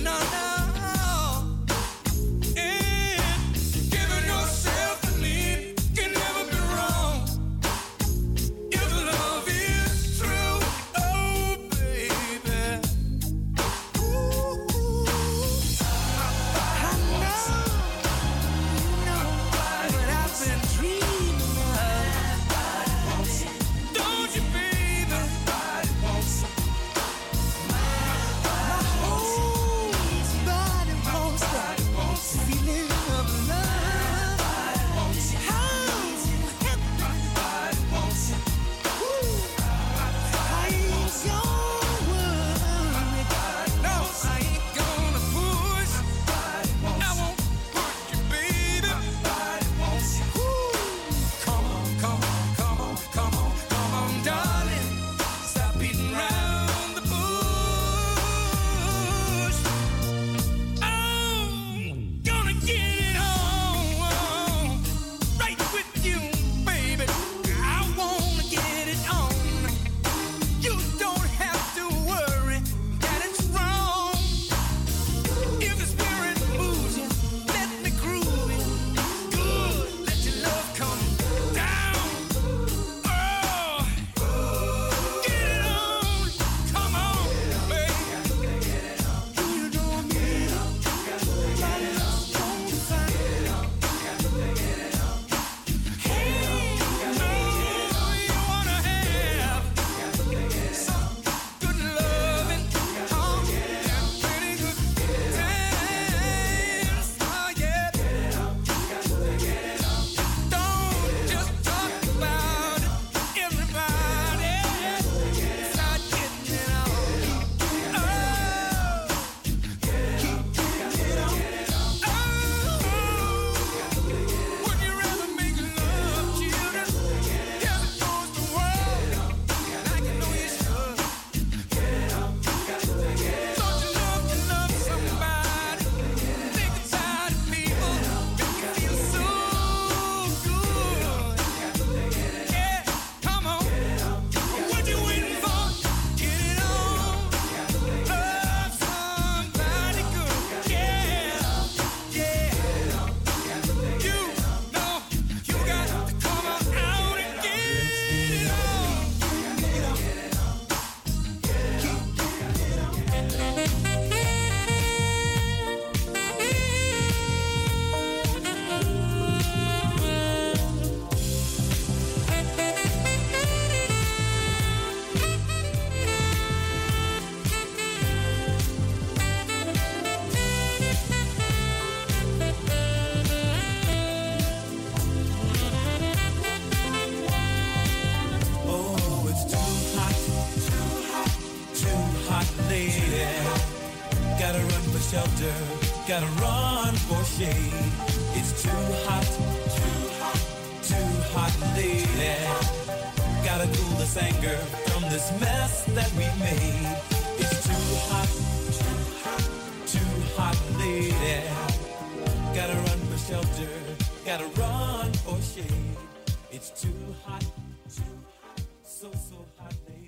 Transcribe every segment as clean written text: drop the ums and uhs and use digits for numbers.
shelter, gotta run for shade. It's too hot, lady. Gotta cool this anger from this mess that we made. It's too hot, lady. Gotta run for shelter, gotta run for shade. It's too hot, so hot, lady.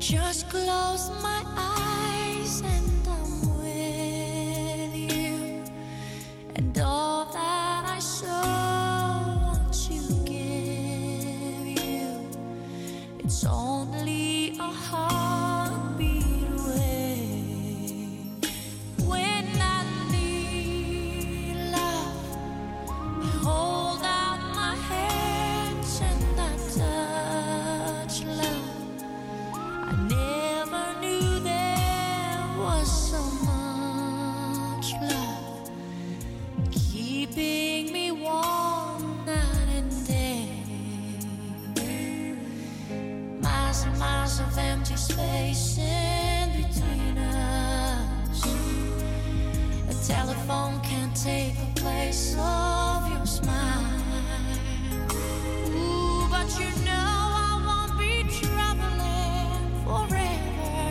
Just close my eyes and I'm with you, and all that I so want to give you, it's only a heartbeat away. When I need love, I hold out my hands and I touch love. I never knew there was so much love keeping me warm night and day. Miles and miles of empty space in between us. A telephone can't take the place of your smile. Ooh, but you know I won't be traveling forever.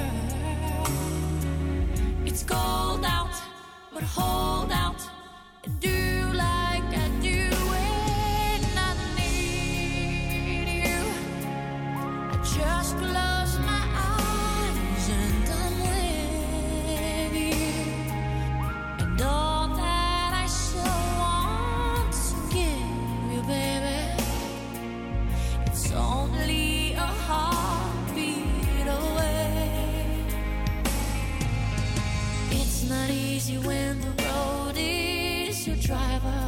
It's cold out, but hold out and do like I do when I need you. I just close my eyes and I'm with you, and all that I so want to give you, baby, it's only a heartbeat away. It's not easy when the road is your driver.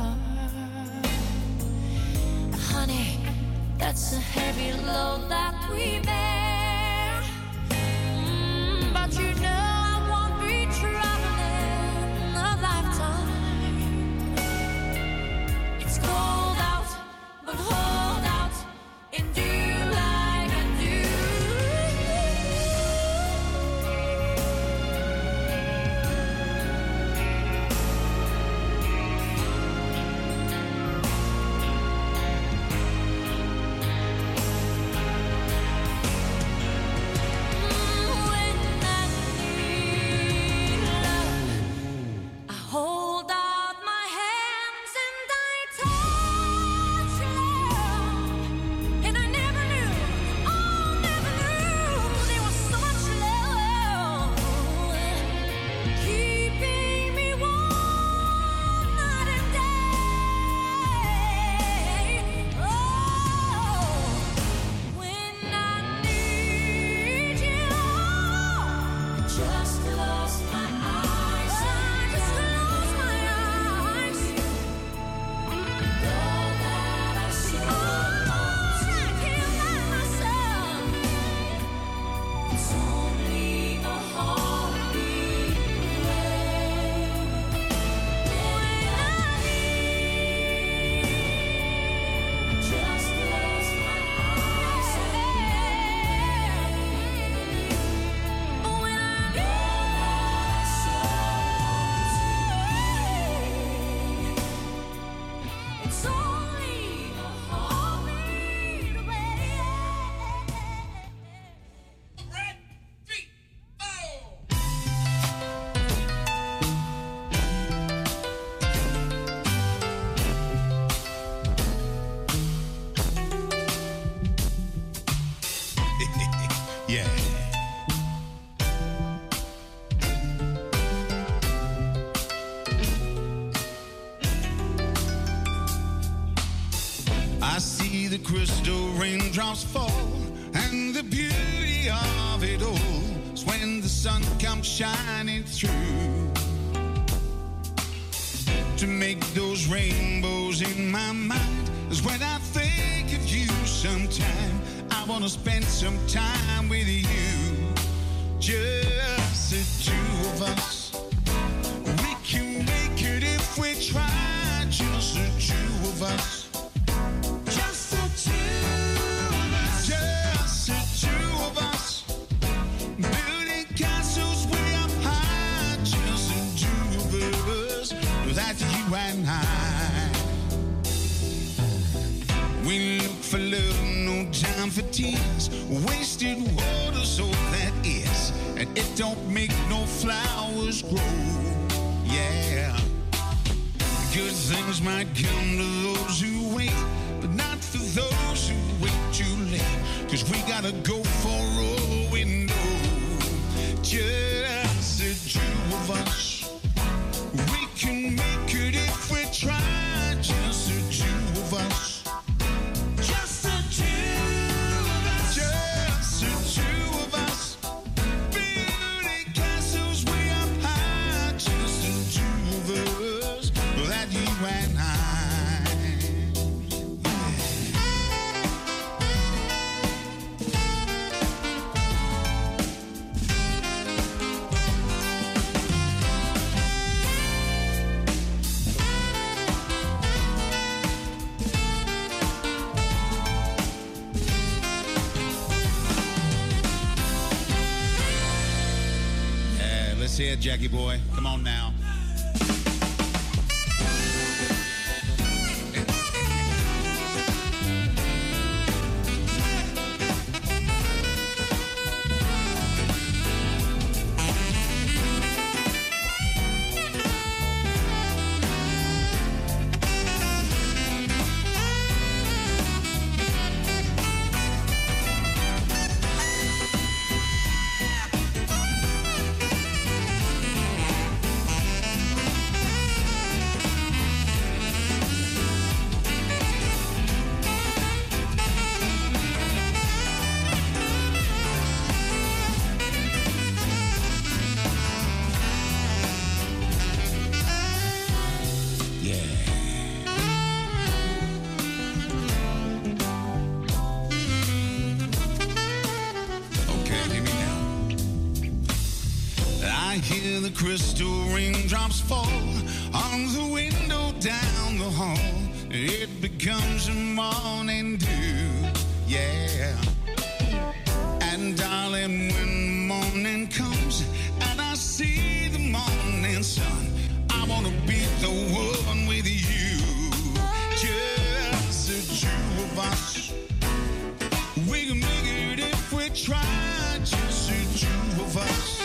Honey, that's a heavy load that we bear. But you know I won't be traveling a lifetime. It's cold out, but hold out and do like I do. When I need love, I hold out my hands and I touch love. And I never knew, oh, never knew there was so much love keeping me warm night and day. Oh, when I need you, just close my eyes. Just close my eyes. And all that I see, I can't find myself. It's only a heartbeat away. When I need, just close my eyes. When I need, so it's only a heartbeat away. Red feet. Oh. Yeah. I see the crystal raindrops fall, and the beauty of it all is when the sun comes shining through to make those rainbows in my mind. Is when I think of you sometime. I wanna spend some time with you, just the two of us. We can make it if we try, just the two of us. Just the two of us. Just the two of us. Building castles way up high, just the two of us. That's you and I. We look for love, no time for tears. Wasted water, so that is. And it don't make no flowers grow. Yeah. Good things might come to those who wait, but not for those who wait too late. 'Cause we gotta go for all we know. That's it, Jackie boy. Come on now. Crystal raindrops fall on the window down the hall. It becomes a morning dew, yeah. And darling, when morning comes and I see the morning sun, I wanna be the one with you. Just the two of us. We can make it if we try. Just the two of us.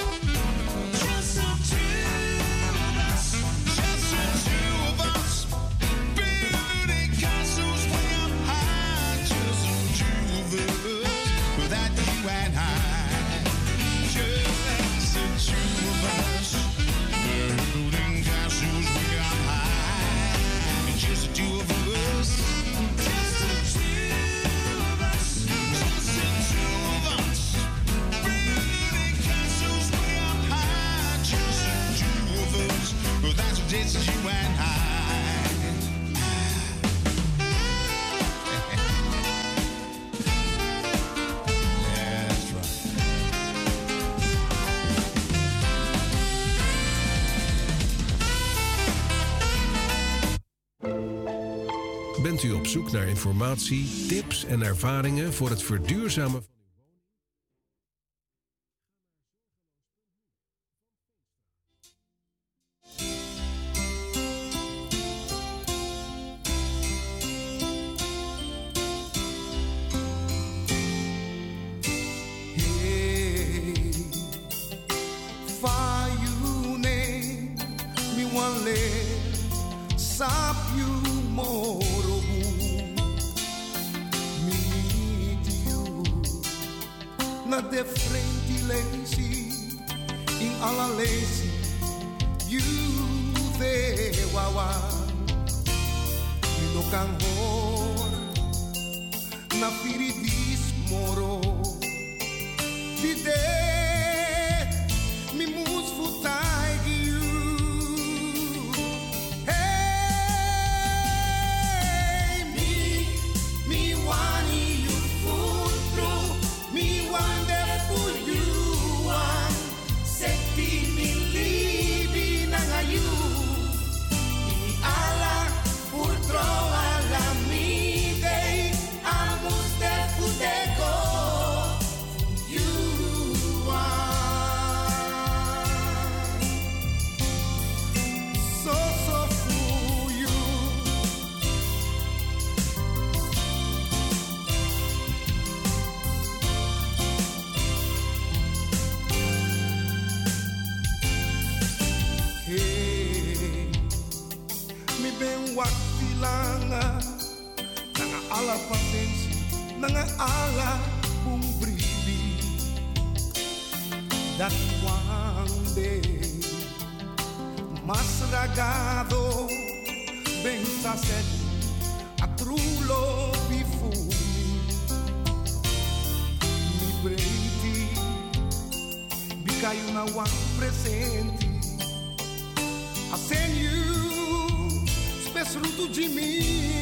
It's you and I. That's right. Bent u op zoek naar informatie, tips en ervaringen voor het verduurzamen van de frente lazy in alla lazy you the wawa mi no kan hor na firidis moro di de mi mus futai you hey me wani you full through me one ala paciência, nanga ala bung bribi, dat wande, mas ragado, bem saset, atrulo bifumi, mi breiti, bicaio na wang presente, asen you, spesruto de mim.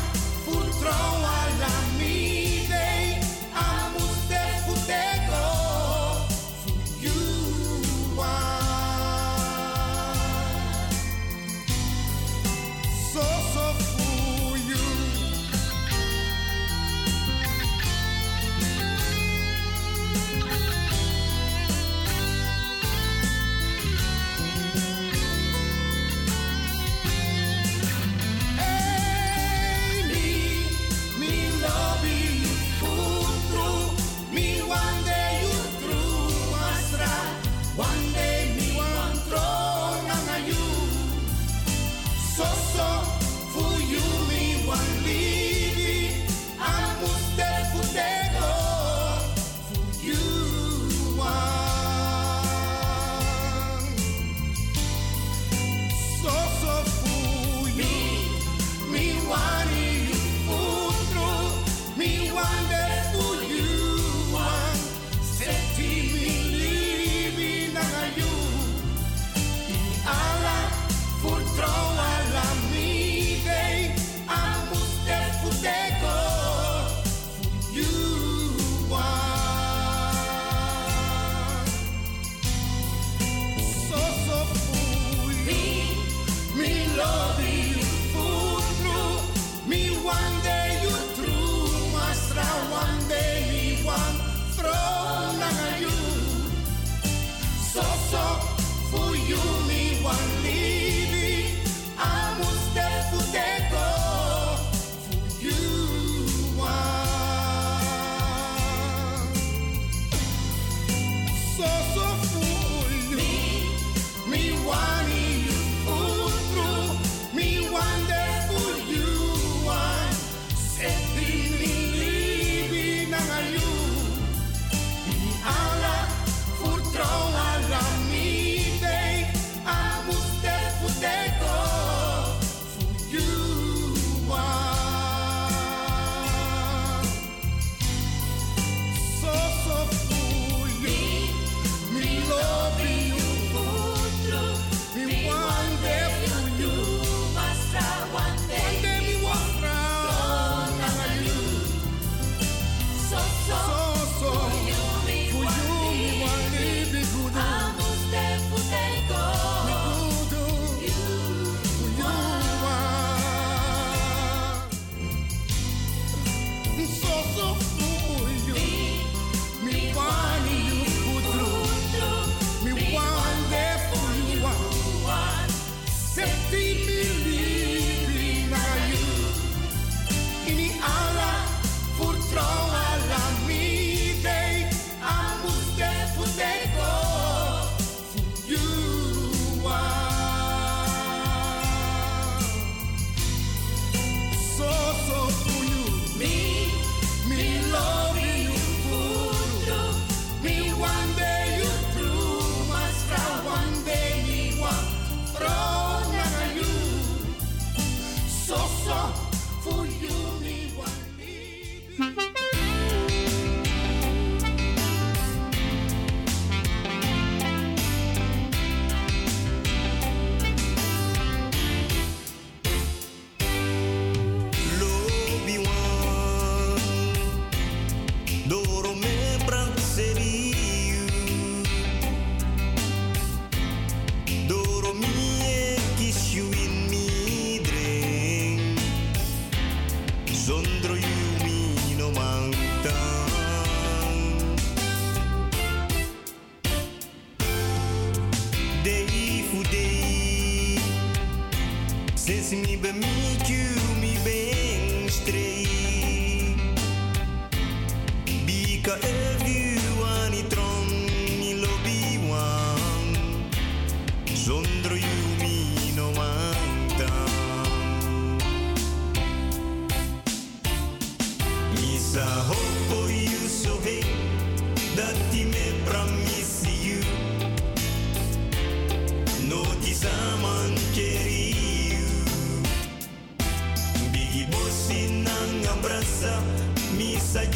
Full throw alla mi day, amus de futego.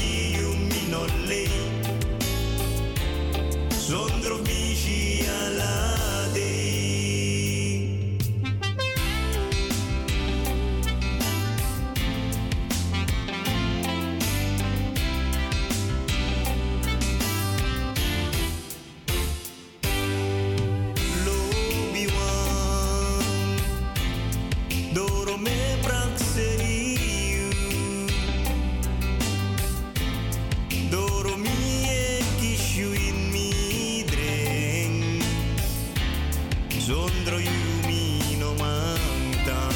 sagiu minole Sondro bici alla dei L'Obi-Wan Doro me praxeriu Doro mi e kishu in mi dreng Sondro yumi no manta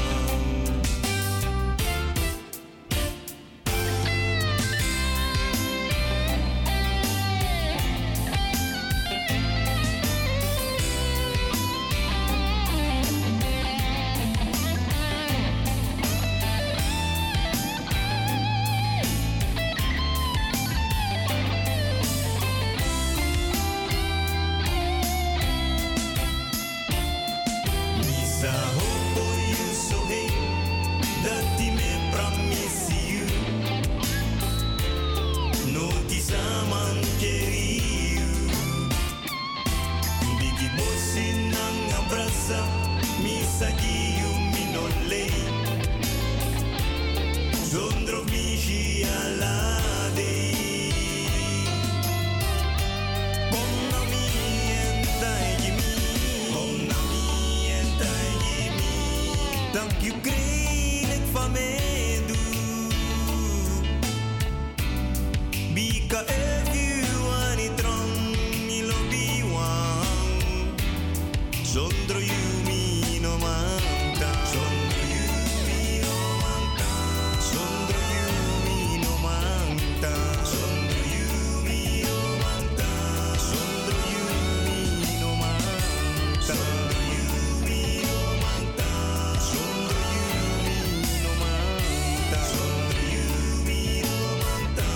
Misa hopo you so hey Dati me promise you No ti saman queriu Bigi bosin ang abraça Misa giu minole Sondro mici alla dei Bonna mi entai gimi Bonna mi entai gimi Dank you great van me do Bika if you want it wrong Mi lo biwang Sondro yumi no manta Sondro yumi no manta Sondro yumi no manta Sondro yumi no manta Sondro yumi no manta Sondro yumi no manta Sondro yumi no manta Sondro yumi no manta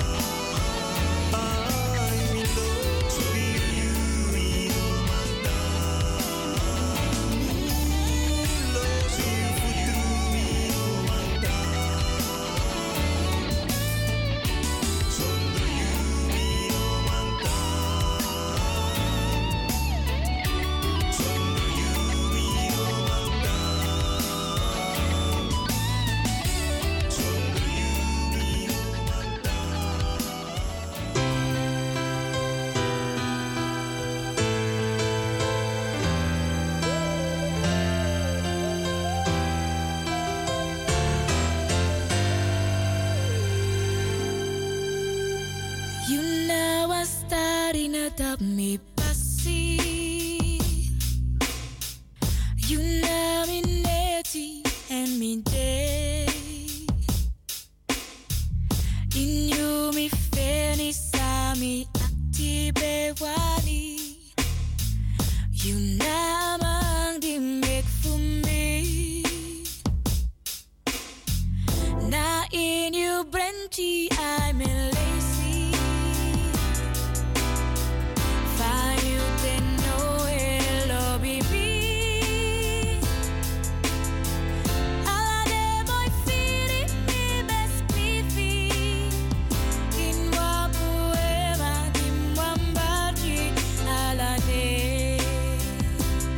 Ay mi lo Sondro yumi no manta Lo si futuro no manta Sondro yumi no manta Sondro yumi no manta Sondro yumi no You know I'm starting to doubt me passy. You know me netty and me day. In you me feni sami active wani. You know mang di make for me. Now in you Brenty I'm lazy. Find you then know it'll be me. Alla de boy feeling me best cliffy. In wa poema in wambati alla de.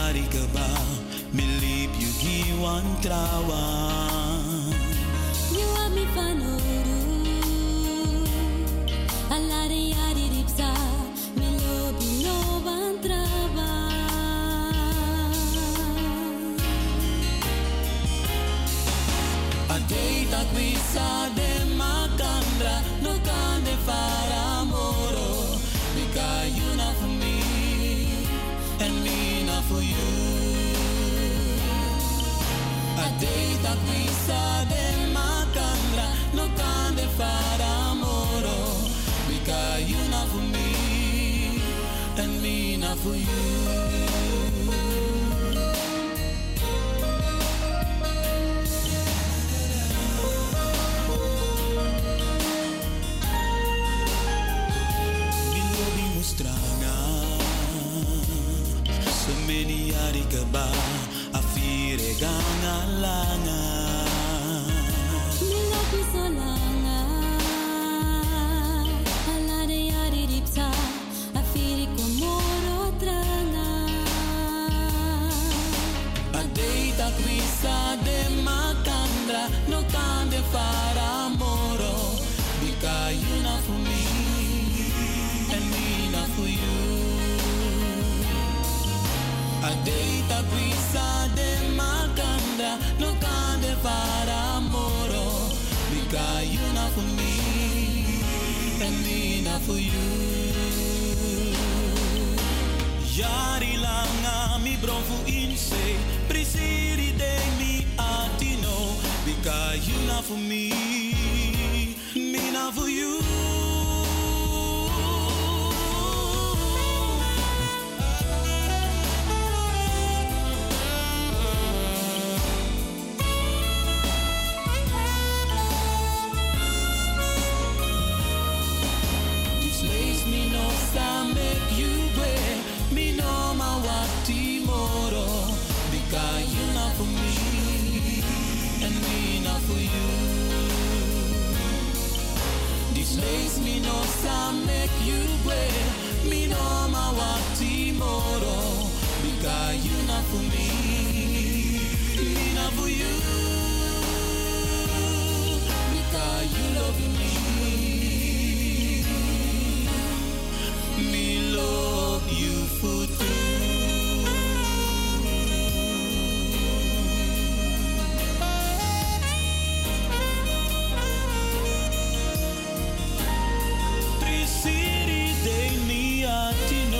yari ka ba milip yugi wan trawan. You are me fanoro. Alare yari ripsa. Me lobi no van traba. A deita quisa de macandra. No can de fara moro. Because you not for me. And me not for you. A deita quisa de macandra. No can de fara moro. Because you not for me. And me not for you. Semeniari ka ba afire ganga langa. Milapi solanga. Alare yari ripsa. Afiri komoro tranga. A deita quisa de macandra. No can de fara moro. Because you not for me. And me not for you. A deita quisa de macandra. No can de fara moro. Because you not for me. And me not for you. Yari langa mi bronfu inse. Prisiri de mi atino. Because you not for me. Me not for you. Make you wear me no ma wati moro. Because you not for me. And me not for you. This lace me no sa make you wear me no ma wati moro. Because you not for me. Me not for you. Because you love me. Me love you for Trisiri de mi atino.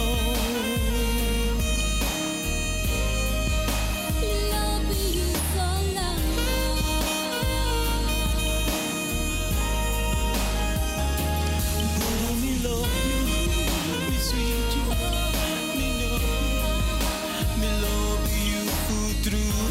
Love you solanga. Guru me love you, me sweet you. Me love you for true.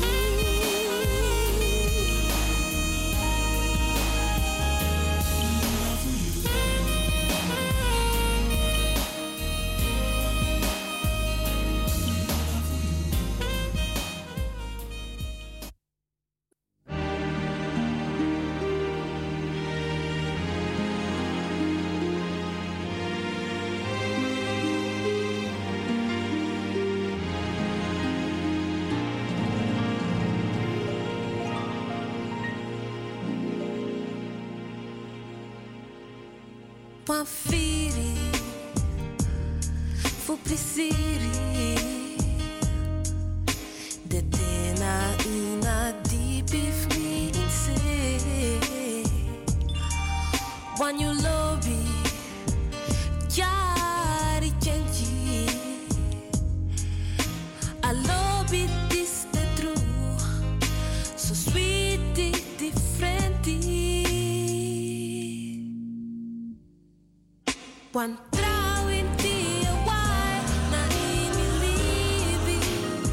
Pafiri, fu prisiri, de tena ina deep if me insane. When you love me, jari change. I love it, this the truth, so sweet, different. One throw into your wine, not even leaving.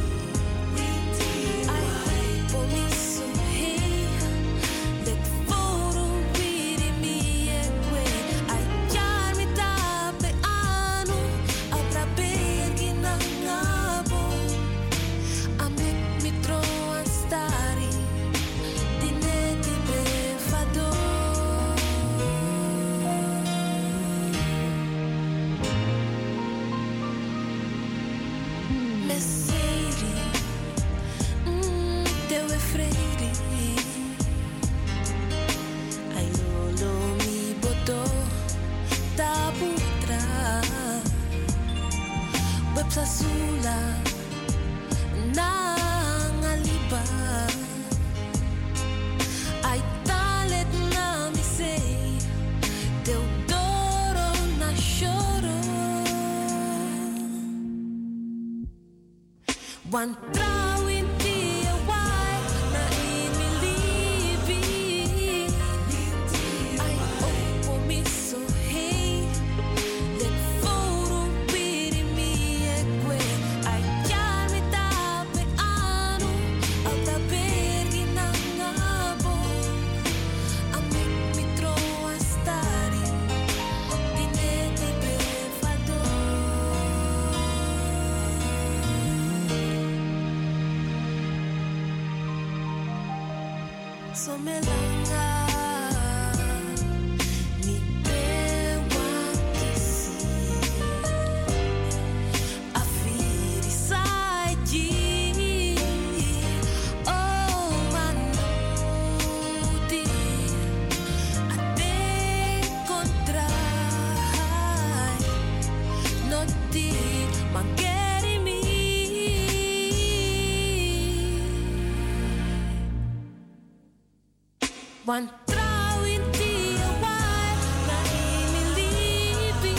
I promise so hey, that photo with me way. I jar me tape anu, abra begi na ngabo. I make me throw and starry, dineti be fado. we fredi. Ai lolo mi boto taputra. Websa sula nang aliba. Ai talet na mi sei Teodoro na choro. One trawin ti away na inilibi. Ai opo miso hey. Let forum piri mi eque. Ai chiami tape anu. Au tapergi nangabo. Amic mi trovo a stari. Dineti befado. So me langa mi dewa kisi afiri saji oh manuti ate contrai noti mangeri mi. One trawin ti away na inilibi.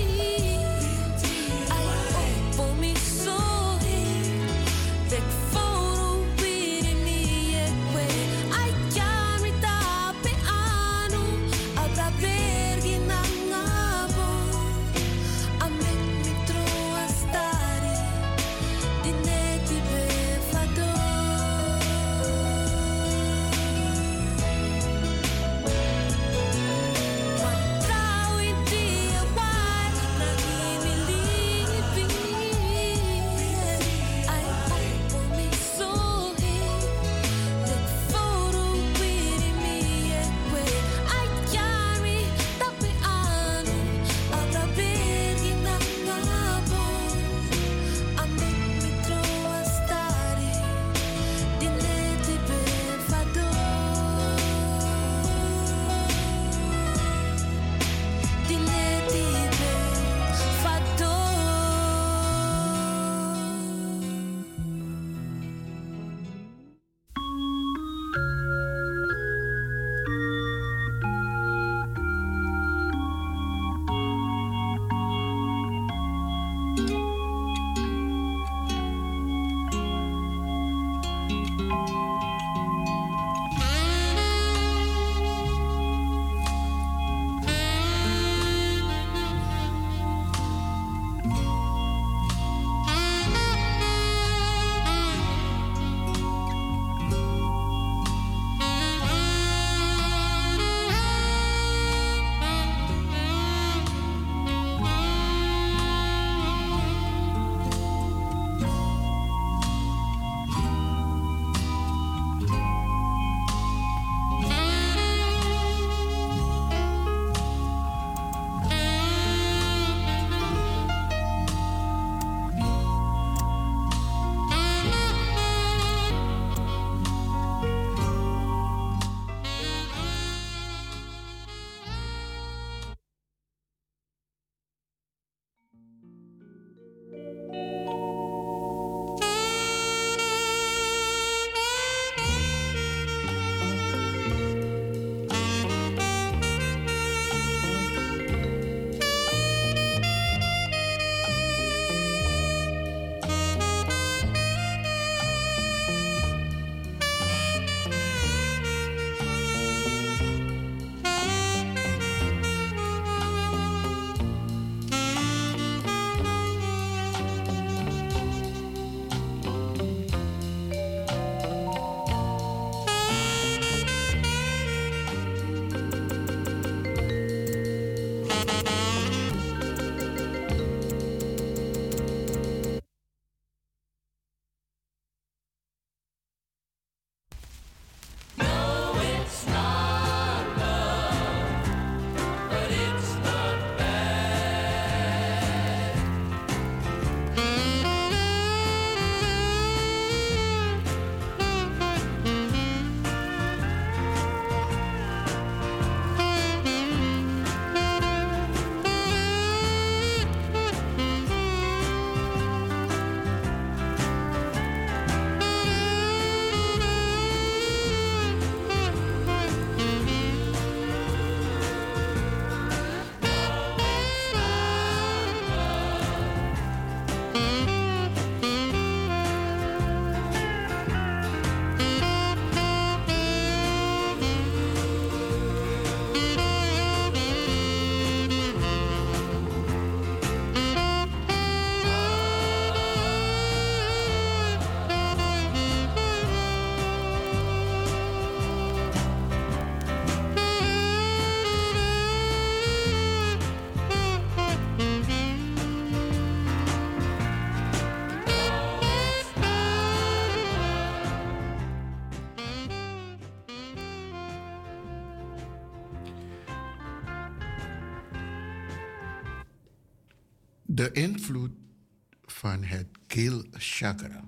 Ai opo mi sohi. Tek forum piri mi eque. Ai chiami tape anu. Au tapergi nangabo. Amek mi trovo a stari. Dineti befado. De invloed van het keelchakra.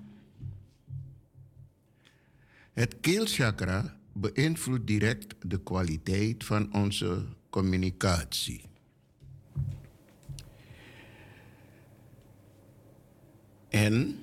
Het keelchakra beïnvloedt direct de kwaliteit van onze communicatie. En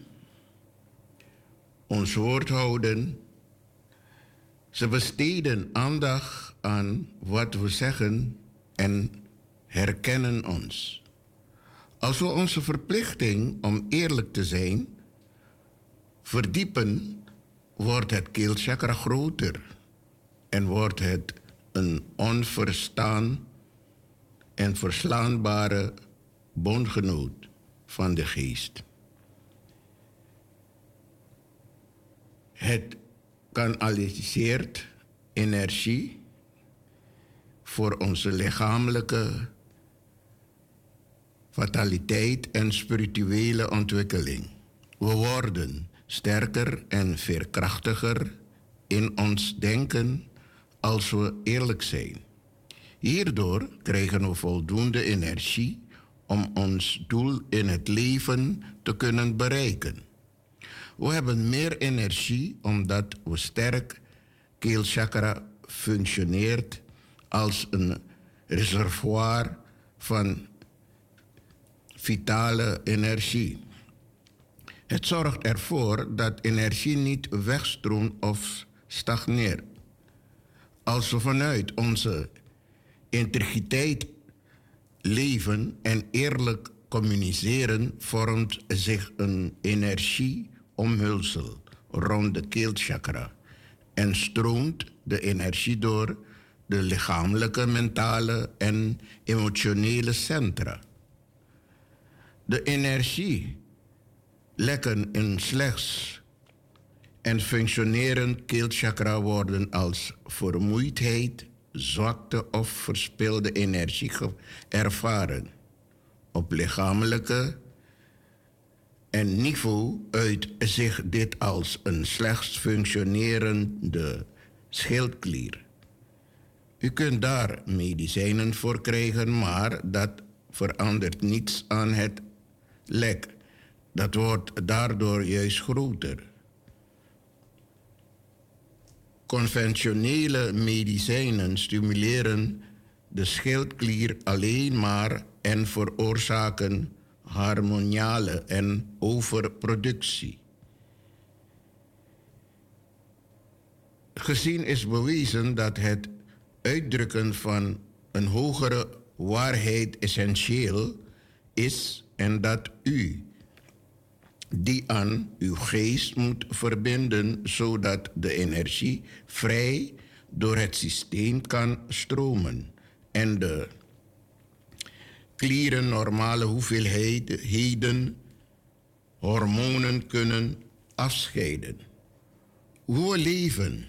ons woordhouden, ze besteden aandacht aan wat we zeggen en herkennen ons. Als we onze verplichting om eerlijk te zijn verdiepen, wordt het keelchakra groter en wordt het een onverstaan en verslaanbare bondgenoot van de geest. Het kanaliseert energie voor onze lichamelijke vitaliteit en spirituele ontwikkeling. We worden sterker en veerkrachtiger in ons denken als we eerlijk zijn. Hierdoor krijgen we voldoende energie om ons doel in het leven te kunnen bereiken. We hebben meer energie omdat we sterk keelchakra functioneert als een reservoir van vitale energie. Het zorgt ervoor dat energie niet wegstroomt of stagneert. Als we vanuit onze integriteit leven en eerlijk communiceren, vormt zich een energieomhulsel rond de keelchakra en stroomt de energie door de lichamelijke, mentale en emotionele centra. De energielekken in slechts en functionerend keelchakra worden als vermoeidheid, zwakte of verspilde energie ervaren. Op lichamelijke en niveau uit zich dit als een slechts functionerende schildklier. U kunt daar medicijnen voor krijgen, maar dat verandert niets aan het lek. Dat wordt daardoor juist groter. Conventionele medicijnen stimuleren de schildklier alleen maar en veroorzaken hormonale en overproductie. Gezien is bewezen dat het uitdrukken van een hogere waarheid essentieel is en dat u die aan uw geest moet verbinden, zodat de energie vrij door het systeem kan stromen en de klieren normale hoeveelheden hormonen kunnen afscheiden. Hoe we leven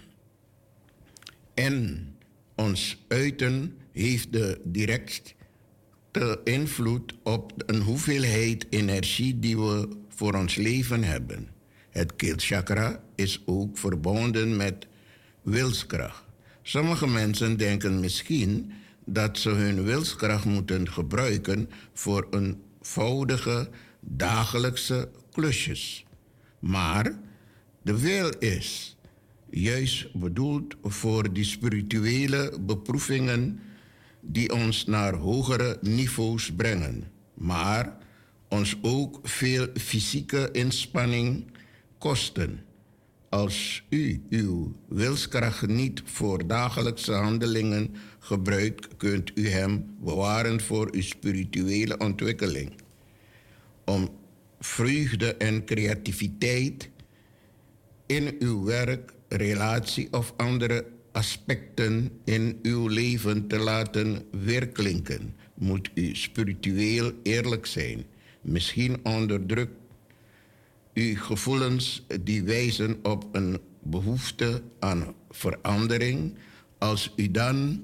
en ons uiten heeft de directe invloed op een hoeveelheid energie die we voor ons leven hebben. Het keelchakra is ook verbonden met wilskracht. Sommige mensen denken misschien dat ze hun wilskracht moeten gebruiken voor eenvoudige dagelijkse klusjes. Maar de wil is juist bedoeld voor die spirituele beproevingen die ons naar hogere niveaus brengen, maar ons ook veel fysieke inspanning kosten. Als u uw wilskracht niet voor dagelijkse handelingen gebruikt, kunt u hem bewaren voor uw spirituele ontwikkeling. Om vreugde en creativiteit in uw werk, relatie of andere aspecten in uw leven te laten weerklinken, moet u spiritueel eerlijk zijn. Misschien onderdrukt uw gevoelens die wijzen op een behoefte aan verandering. Als u dan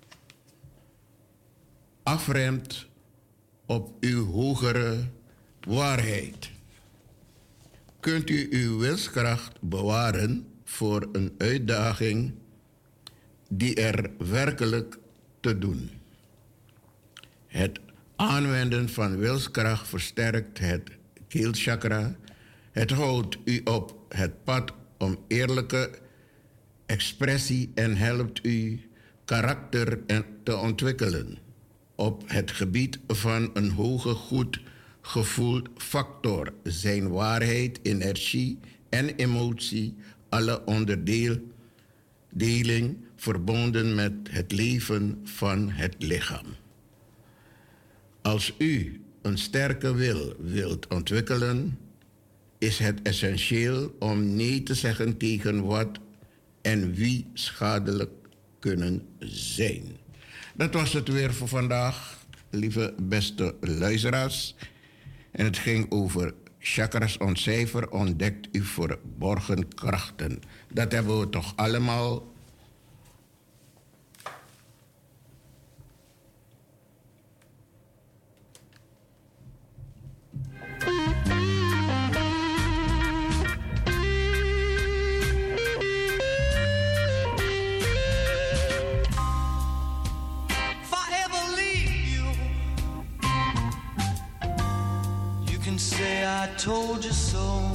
afremt op uw hogere waarheid, kunt u uw wilskracht bewaren voor een uitdaging die er werkelijk te doen. Het Aanwenden van wilskracht versterkt het keelchakra. Het houdt u op het pad om eerlijke expressie en helpt u karakter te ontwikkelen. Op het gebied van een hoge goed gevoel factor zijn waarheid, energie en emotie alle onderdeling verbonden met het leven van het lichaam. Als u een sterke wil wilt ontwikkelen, is het essentieel om nee te zeggen tegen wat en wie schadelijk kunnen zijn. Dat was het weer voor vandaag, lieve beste luisteraars. En het ging over chakras ontcijfer, ontdekt u verborgen krachten. Dat hebben we toch allemaal. Say I told you so.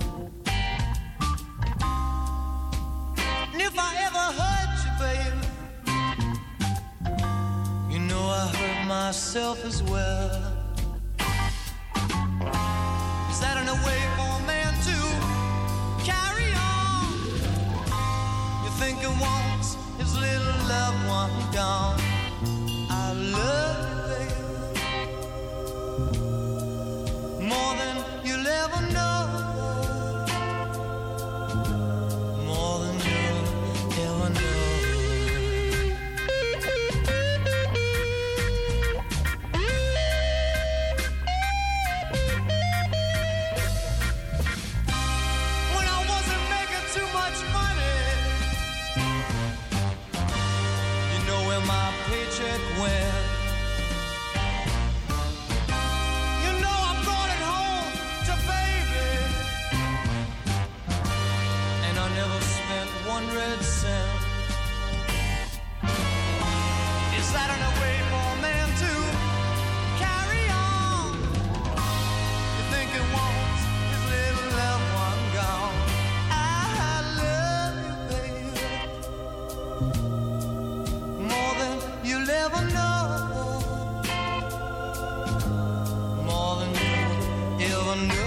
And if I ever hurt you, baby, you know I hurt myself as well. Is that in a way for a man to carry on? You think he wants his little loved one gone? I love you, baby, more than you'll ever know, more than you'll ever know. When I wasn't making too much money, you know where my paycheck went. Red cent. Is that in a way for a man to carry on? You think he wants his little loved one gone? I love you, baby, more than you'll ever know, more than you'll ever know.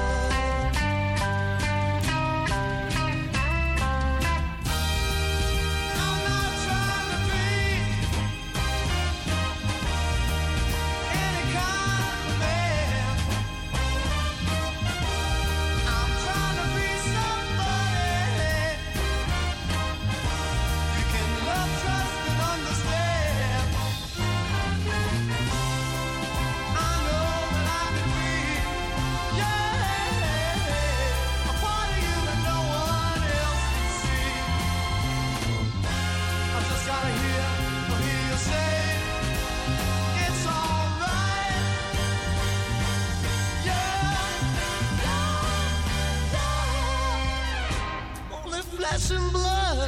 And blood,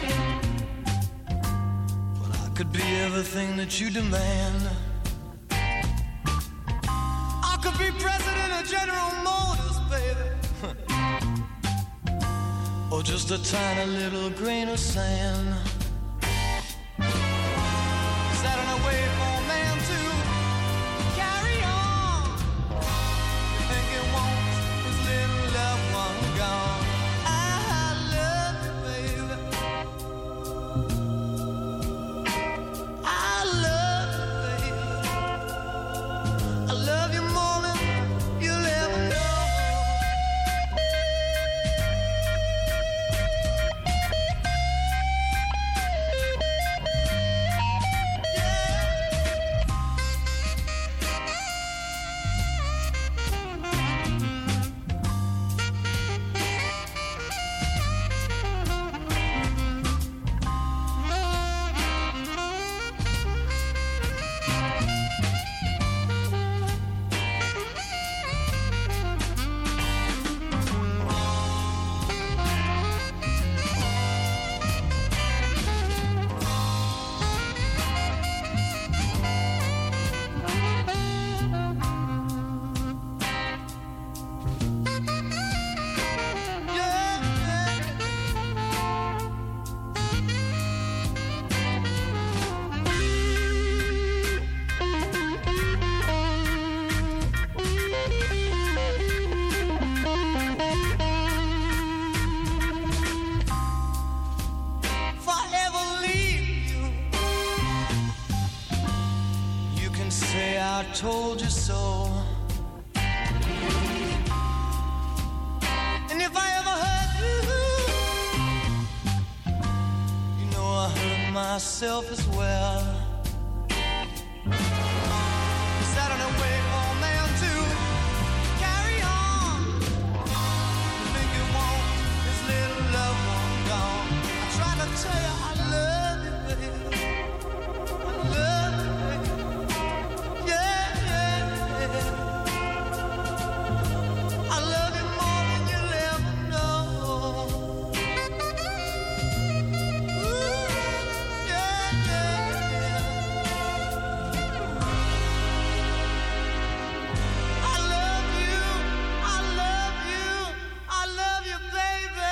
but I could be everything that you demand. I could be president of General Motors, baby, or just a tiny little grain of sand. Is that in a way for a man to carry on? You think he wants his little loved one gone? Yeah, I told you so. And if I ever hurt you, you know I hurt myself as well. 'Cause I don't know wait for a man to carry on. You think you want this little loved one gone. I try to tell you I love you, baby. I love you, baby. Yeah, yeah, yeah. I love you more than you'll ever know. Ooh, yeah, yeah, yeah. I love you, I love you, I love you, baby.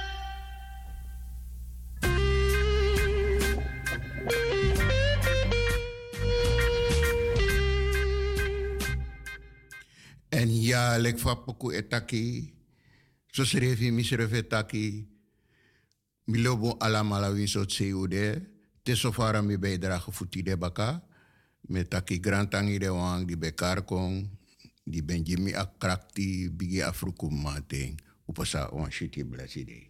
En ja, lek van poku etaki. Zo schreef je misref etaki. Milobo alamala winsot seude. Tesofara mi bijdrage futi de baka. Met taki grantangi de wang di bekar kong. Di benjimi akrakti bigi afrukum mating. Upasa wan shiti blesside.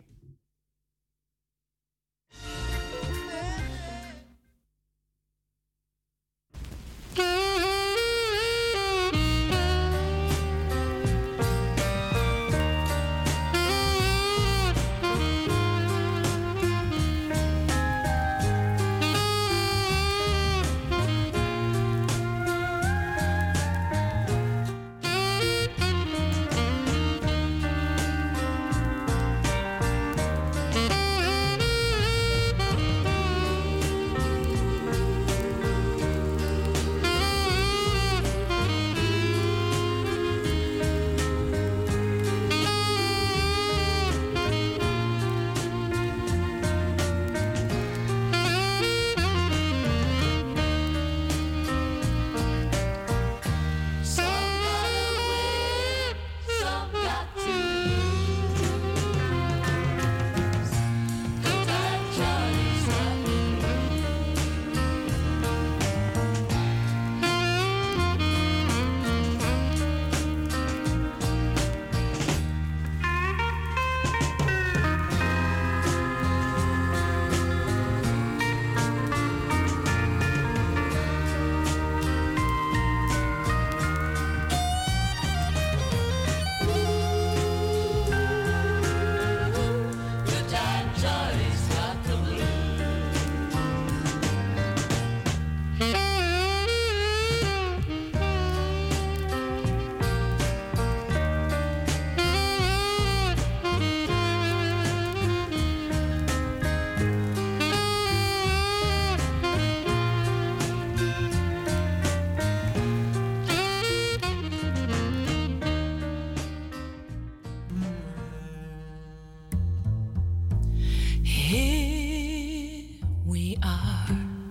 Here we are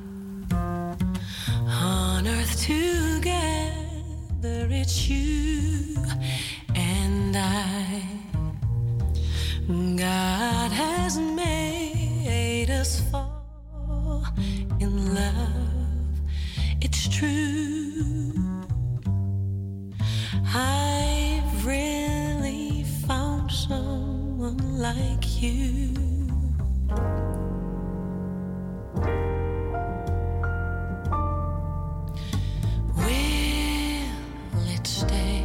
on earth together. It's you and I. God has made us fall in love. It's true. I've really found someone like you. Will it stay?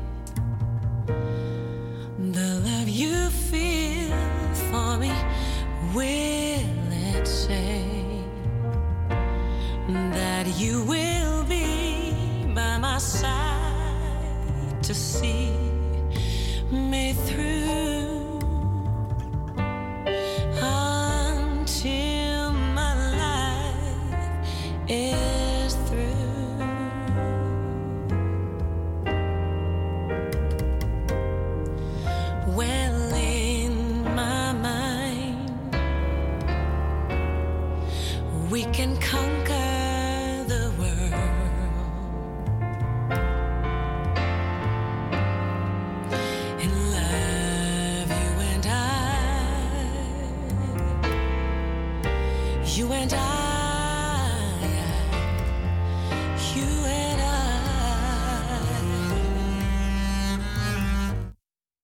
The love you feel for me, will it say that you will be by my side to see me through until my life is through? Well, in my mind, we can conquer the world in love, you and I.